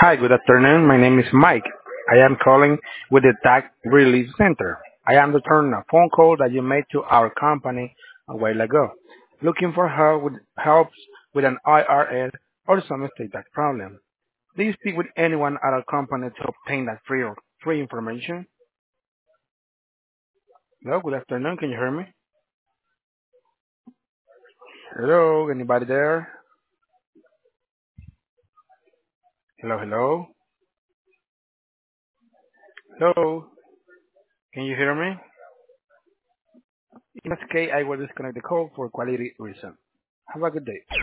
Hi, good afternoon. My name is Mike. I am calling with the Tax Relief Center. I am returning a phone call that you made to our company a while ago, looking for help with an IRS or some estate tax problem. Please speak with anyone at our company to obtain that free information. Hello, good afternoon. Can you hear me? Hello, anybody there? Hello, hello, hello. Can you hear me? In this case, I will disconnect the call for quality reason. Have a good day.